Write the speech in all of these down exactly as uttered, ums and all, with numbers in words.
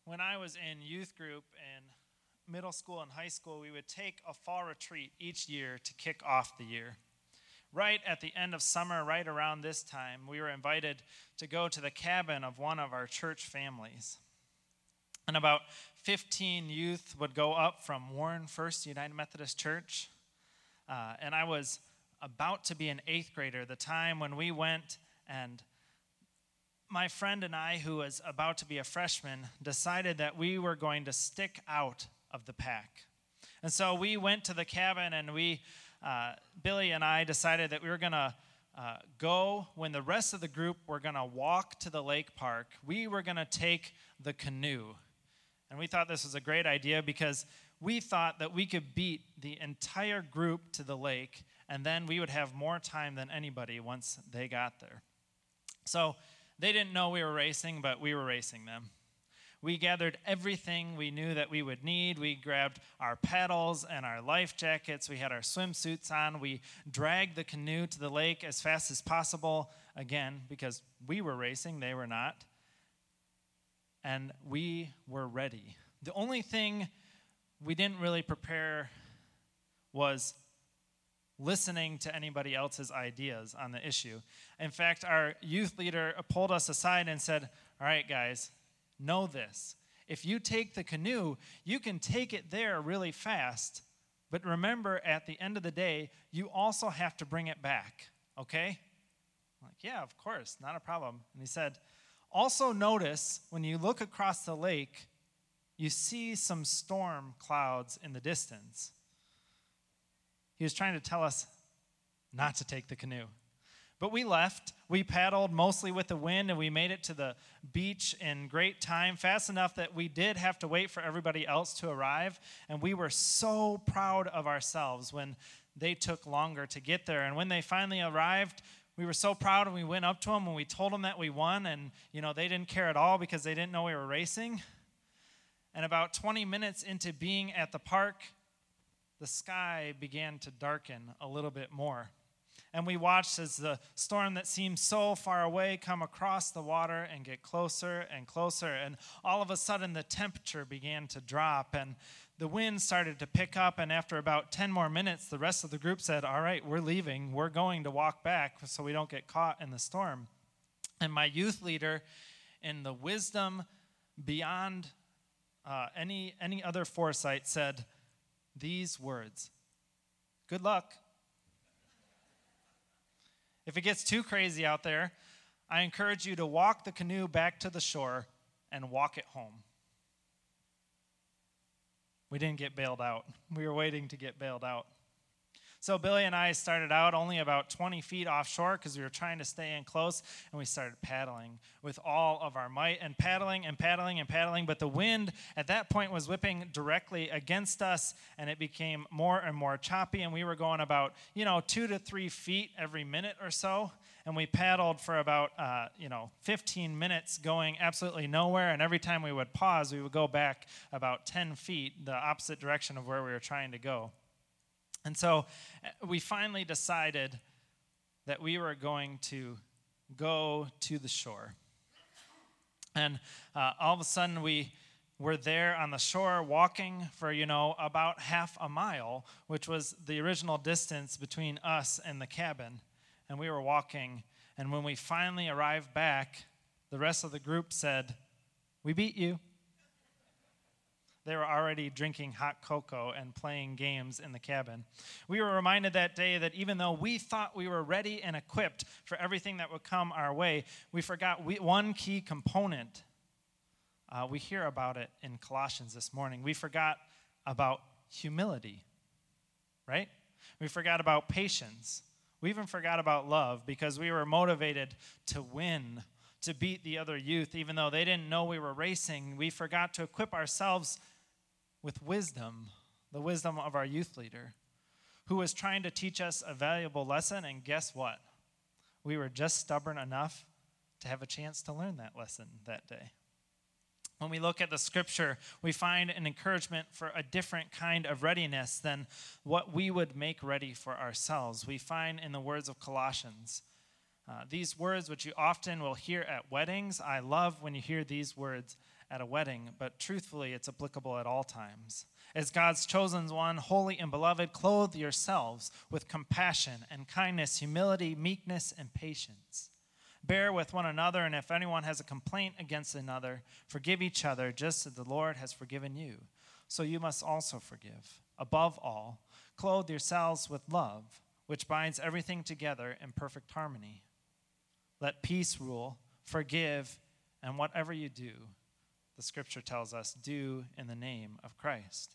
when I was in youth group in middle school and high school, we would take a fall retreat each year to kick off the year. Right at the end of summer, right around this time, we were invited to go to the cabin of one of our church families. And about fifteen youth would go up from Warren First United Methodist Church. Uh, and I was about to be an eighth grader, the time when we went, and my friend and I, who was about to be a freshman, decided that we were going to stick out of the pack. And so we went to the cabin, and we, uh, Billy and I decided that we were going to uh, go when the rest of the group were going to walk to the lake park. We were going to take the canoe. And we thought this was a great idea because we thought that we could beat the entire group to the lake, and then we would have more time than anybody once they got there. So they didn't know we were racing, but we were racing them. We gathered everything we knew that we would need. We grabbed our paddles and our life jackets. We had our swimsuits on. We dragged the canoe to the lake as fast as possible, again, because we were racing, they were not. And we were ready. The only thing we didn't really prepare was listening to anybody else's ideas on the issue. In fact, our youth leader pulled us aside and said, all right, guys, know this. If you take the canoe, you can take it there really fast, but remember, at the end of the day, you also have to bring it back, okay? I'm like, yeah, of course, not a problem. And he said, also notice when you look across the lake, you see some storm clouds in the distance. He was trying to tell us not to take the canoe. But we left. We paddled mostly with the wind, and we made it to the beach in great time, fast enough that we did have to wait for everybody else to arrive. And we were so proud of ourselves when they took longer to get there. And when they finally arrived, we were so proud, and we went up to them and we told them that we won. And, you know, they didn't care at all because they didn't know we were racing. And about twenty minutes into being at the park, the sky began to darken a little bit more. And we watched as the storm that seemed so far away come across the water and get closer and closer. And all of a sudden, the temperature began to drop, and the wind started to pick up. And after about ten more minutes, the rest of the group said, all right, we're leaving. We're going to walk back so we don't get caught in the storm. And my youth leader, in the wisdom beyond uh, any, any other foresight, said these words: good luck. If it gets too crazy out there, I encourage you to walk the canoe back to the shore and walk it home. We didn't get bailed out. We were waiting to get bailed out. So Billy and I started out only about twenty feet offshore because we were trying to stay in close, and we started paddling with all of our might, and paddling and paddling and paddling. But the wind at that point was whipping directly against us, and it became more and more choppy, and we were going about, you know, two to three feet every minute or so. And we paddled for about, uh, you know, fifteen minutes going absolutely nowhere. And every time we would pause, we would go back about ten feet, the opposite direction of where we were trying to go. And so we finally decided that we were going to go to the shore. And uh, all of a sudden we were there on the shore walking for, you know, about half a mile, which was the original distance between us and the cabin. And we were walking. And when we finally arrived back, the rest of the group said, we beat you. They were already drinking hot cocoa and playing games in the cabin. We were reminded that day that even though we thought we were ready and equipped for everything that would come our way, we forgot we, one key component. Uh, we hear about it in Colossians this morning. We forgot about humility, right? We forgot about patience. We even forgot about love because we were motivated to win, to beat the other youth. Even though they didn't know we were racing, we forgot to equip ourselves with wisdom, the wisdom of our youth leader, who was trying to teach us a valuable lesson. And guess what? We were just stubborn enough to have a chance to learn that lesson that day. When we look at the scripture, we find an encouragement for a different kind of readiness than what we would make ready for ourselves. We find in the words of Colossians, uh, these words which you often will hear at weddings. I love when you hear these words, at a wedding, but truthfully, it's applicable at all times. As God's chosen one, holy and beloved, clothe yourselves with compassion and kindness, humility, meekness, and patience. Bear with one another, and if anyone has a complaint against another, forgive each other, just as the Lord has forgiven you. So you must also forgive. Above all, clothe yourselves with love, which binds everything together in perfect harmony. Let peace rule, forgive, and whatever you do, the scripture tells us, do in the name of Christ.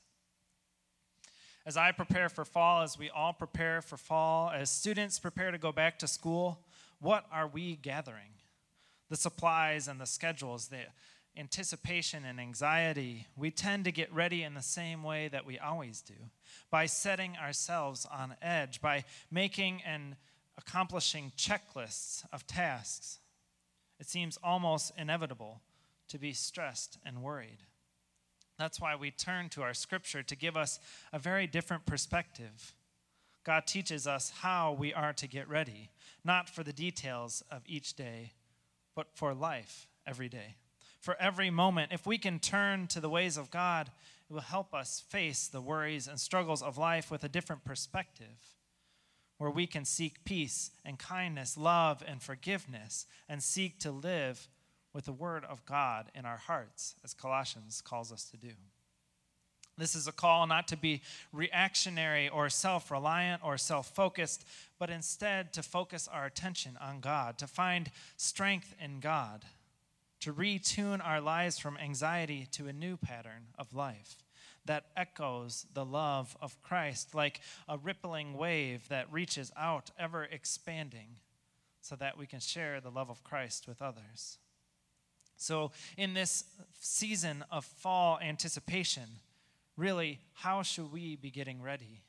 As I prepare for fall, as we all prepare for fall, as students prepare to go back to school, what are we gathering? The supplies and the schedules, the anticipation and anxiety. We tend to get ready in the same way that we always do, by setting ourselves on edge, by making and accomplishing checklists of tasks. It seems almost inevitable to be stressed and worried. That's why we turn to our scripture to give us a very different perspective. God teaches us how we are to get ready, not for the details of each day, but for life every day. For every moment, if we can turn to the ways of God, it will help us face the worries and struggles of life with a different perspective, where we can seek peace and kindness, love and forgiveness, and seek to live with the word of God in our hearts, as Colossians calls us to do. This is a call not to be reactionary or self-reliant or self-focused, but instead to focus our attention on God, to find strength in God, to retune our lives from anxiety to a new pattern of life that echoes the love of Christ like a rippling wave that reaches out, ever expanding, so that we can share the love of Christ with others. So in this season of fall anticipation, really, how should we be getting ready?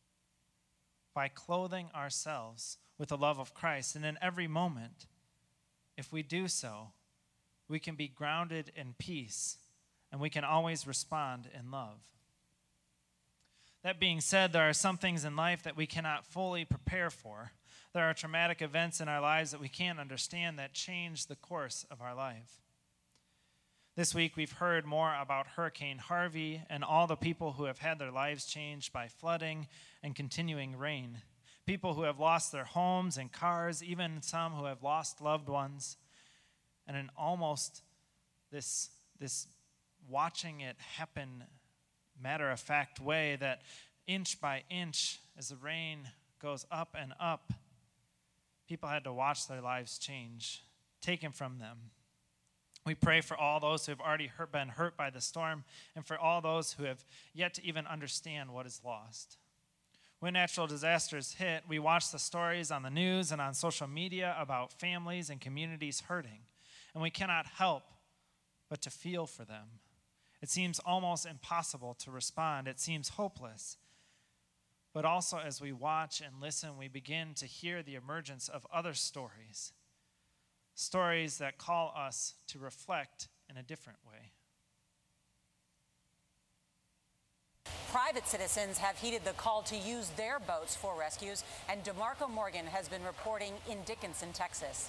By clothing ourselves with the love of Christ. And in every moment, if we do so, we can be grounded in peace, and we can always respond in love. That being said, there are some things in life that we cannot fully prepare for. There are traumatic events in our lives that we can't understand that change the course of our life. This week, we've heard more about Hurricane Harvey and all the people who have had their lives changed by flooding and continuing rain. People who have lost their homes and cars, even some who have lost loved ones. And in almost this, this watching it happen matter-of-fact way that inch by inch, as the rain goes up and up, people had to watch their lives change, taken from them. We pray for all those who have already hurt, been hurt by the storm, and for all those who have yet to even understand what is lost. When natural disasters hit, we watch the stories on the news and on social media about families and communities hurting, and we cannot help but to feel for them. It seems almost impossible to respond. It seems hopeless. But also as we watch and listen, we begin to hear the emergence of other stories. Stories that call us to reflect in a different way. Private citizens have heeded the call to use their boats for rescues, and DeMarco Morgan has been reporting in Dickinson, Texas.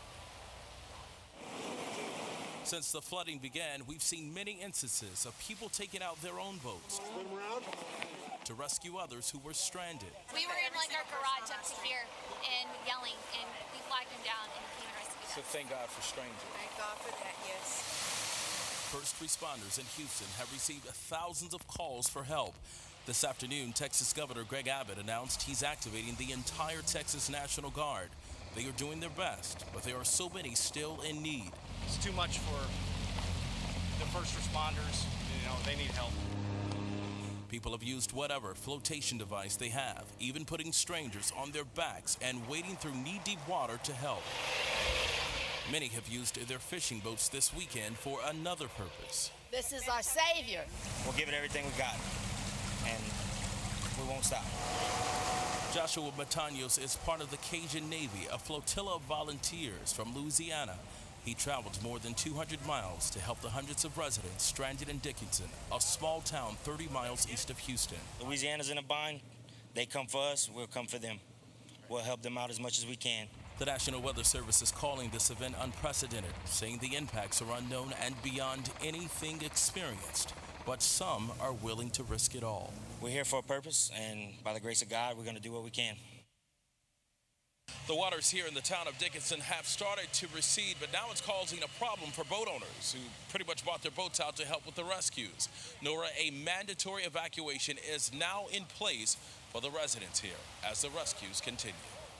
Since the flooding began, we've seen many instances of people taking out their own boats to rescue others who were stranded. We were in like our garage up to here and yelling, and we flagged them down and came and rescued us. So thank God for strangers. Thank God for that, yes. First responders in Houston have received thousands of calls for help. This afternoon, Texas Governor Greg Abbott announced he's activating the entire Texas National Guard. They are doing their best, but there are so many still in need. It's too much for the first responders. You know, they need help. People have used whatever flotation device they have, even putting strangers on their backs and wading through knee-deep water to help. Many have used their fishing boats this weekend for another purpose. This is our savior. We'll give it everything we got, and we won't stop. Joshua Matanos is part of the Cajun Navy, a flotilla of volunteers from Louisiana. He traveled more than two hundred miles to help the hundreds of residents stranded in Dickinson, a small town thirty miles east of Houston. Louisiana's in a bind. They come for us, we'll come for them. We'll help them out as much as we can. The National Weather Service is calling this event unprecedented, saying the impacts are unknown and beyond anything experienced. But some are willing to risk it all. We're here for a purpose, and by the grace of God, we're going to do what we can. The waters here in the town of Dickinson have started to recede, but now it's causing a problem for boat owners who pretty much brought their boats out to help with the rescues. Nora, a mandatory evacuation is now in place for the residents here as the rescues continue.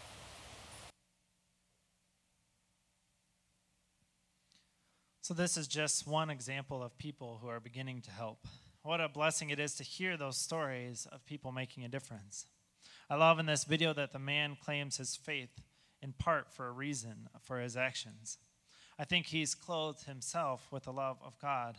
So this is just one example of people who are beginning to help. What a blessing it is to hear those stories of people making a difference. I love in this video that the man claims his faith in part for a reason for his actions. I think he's clothed himself with the love of God.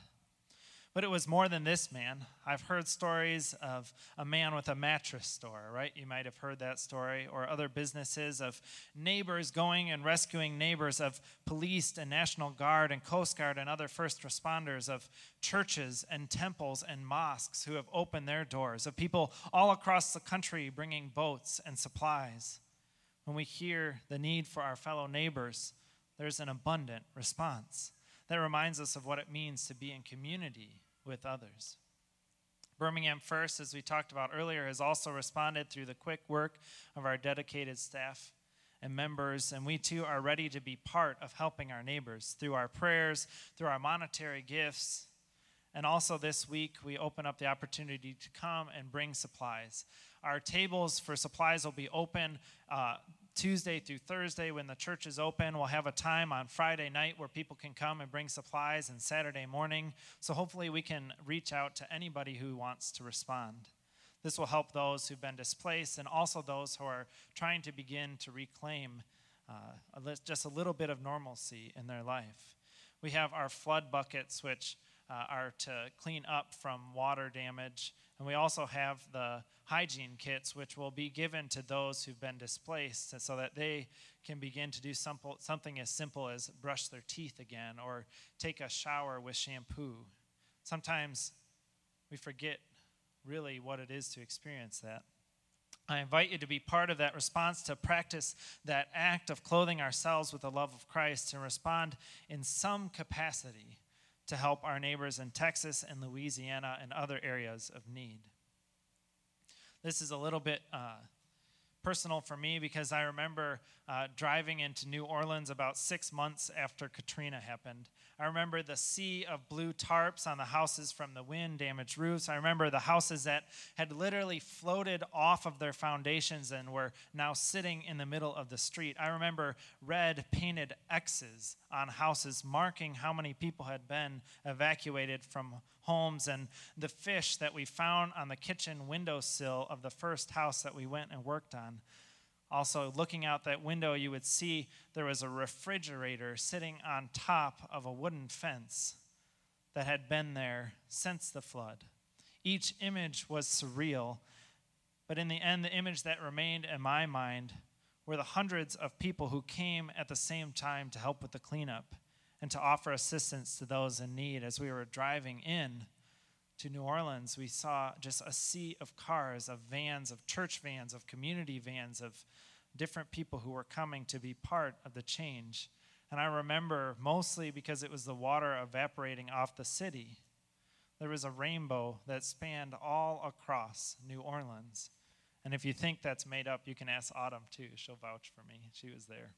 But it was more than this man. I've heard stories of a man with a mattress store, right? You might have heard that story. Or other businesses of neighbors going and rescuing neighbors, of police and National Guard and Coast Guard and other first responders, of churches and temples and mosques who have opened their doors, of people all across the country bringing boats and supplies. When we hear the need for our fellow neighbors, there's an abundant response that reminds us of what it means to be in community with others. Birmingham First, as we talked about earlier, has also responded through the quick work of our dedicated staff and members, and we too are ready to be part of helping our neighbors through our prayers, through our monetary gifts, and also this week we open up the opportunity to come and bring supplies. Our tables for supplies will be open uh, Tuesday through Thursday when the church is open. We'll have a time on Friday night where people can come and bring supplies, and Saturday morning. So hopefully we can reach out to anybody who wants to respond. This will help those who've been displaced and also those who are trying to begin to reclaim uh, a li- just a little bit of normalcy in their life. We have our flood buckets, which uh, are to clean up from water damage. And we also have the hygiene kits, which will be given to those who've been displaced so that they can begin to do simple, something as simple as brush their teeth again or take a shower with shampoo. Sometimes we forget really what it is to experience that. I invite you to be part of that response, to practice that act of clothing ourselves with the love of Christ, and respond in some capacity to help our neighbors in Texas and Louisiana and other areas of need. This is a little bit uh, personal for me because I remember uh, driving into New Orleans about six months after Katrina happened. I remember the sea of blue tarps on the houses from the wind, damaged roofs. I remember the houses that had literally floated off of their foundations and were now sitting in the middle of the street. I remember red painted X's on houses marking how many people had been evacuated from homes, and the fish that we found on the kitchen windowsill of the first house that we went and worked on. Also, looking out that window, you would see there was a refrigerator sitting on top of a wooden fence that had been there since the flood. Each image was surreal, but in the end, the image that remained in my mind were the hundreds of people who came at the same time to help with the cleanup and to offer assistance to those in need. As we were driving in to New Orleans, we saw just a sea of cars, of vans, of church vans, of community vans, of different people who were coming to be part of the change. And I remember, mostly because it was the water evaporating off the city, there was a rainbow that spanned all across New Orleans. And if you think that's made up, you can ask Autumn too. She'll vouch for me. She was there.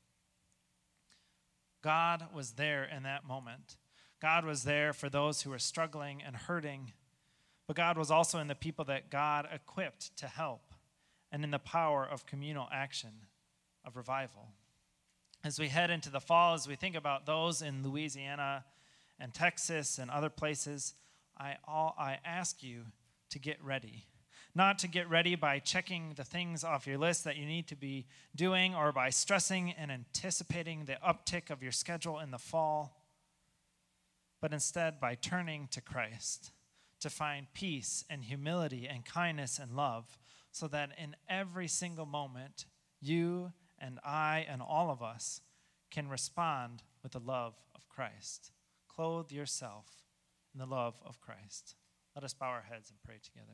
God was there in that moment. God was there for those who were struggling and hurting. But God was also in the people that God equipped to help and in the power of communal action, of revival. As we head into the fall, as we think about those in Louisiana and Texas and other places, I, all, I ask you to get ready. Not to get ready by checking the things off your list that you need to be doing or by stressing and anticipating the uptick of your schedule in the fall, but instead by turning to Christ to find peace and humility and kindness and love, so that in every single moment, you and I and all of us can respond with the love of Christ. Clothe yourself in the love of Christ. Let us bow our heads and pray together.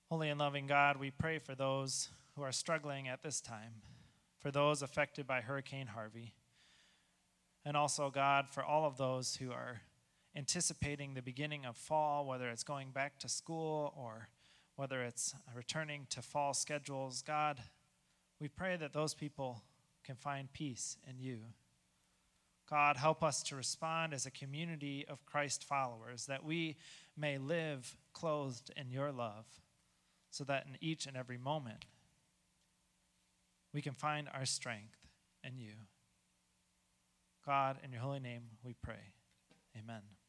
Holy and loving God, we pray for those who are struggling at this time, for those affected by Hurricane Harvey, and also, God, for all of those who are anticipating the beginning of fall, whether it's going back to school or whether it's returning to fall schedules. God, we pray that those people can find peace in you. God, help us to respond as a community of Christ followers, that we may live clothed in your love, so that in each and every moment we can find our strength in you. God, in your holy name we pray. Amen.